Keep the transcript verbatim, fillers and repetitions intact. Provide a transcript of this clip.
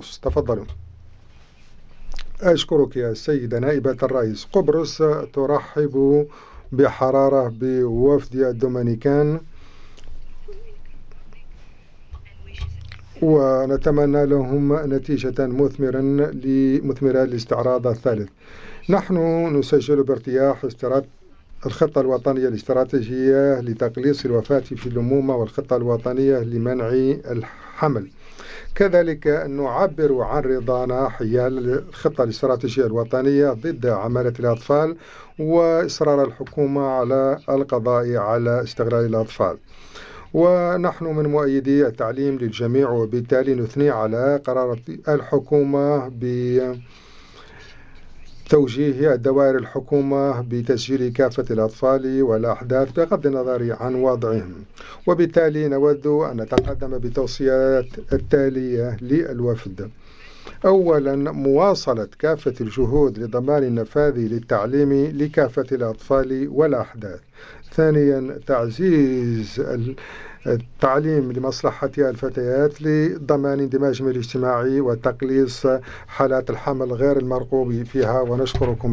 قبرص. تفضلوا. أشكرك يا سيدة نائبة الرئيس. قبرص ترحب بحرارة بوفد الدومينيكان، ونتمنى لهم نتيجة مثمرة مثمرة للاستعراض الثالث. نحن نسجل بارتياح الخطة الوطنية الاستراتيجية لتقليص الوفاة في الأمومة والخطة الوطنية لمنع الحمل. كذلك نعبر عن رضانا حيال الخطة الاستراتيجية الوطنية ضد عمالة الأطفال وإصرار الحكومة على القضاء على استغلال الأطفال. ونحن من مؤيدي التعليم للجميع، وبالتالي نثني على قرار الحكومة بتوجيه الدوائر الحكومة بتسجيل كافة الأطفال والأحداث بغض النظر عن وضعهم. وبالتالي نود أن نتقدم بتوصيات التالية للوفد. أولا، مواصلة كافة الجهود لضمان النفاذ للتعليم لكافة الأطفال والأحداث. ثانيا، تعزيز التعليم لمصلحة الفتيات لضمان اندماجهم الاجتماعي وتقليص حالات الحمل غير المرغوب فيها. ونشكركم.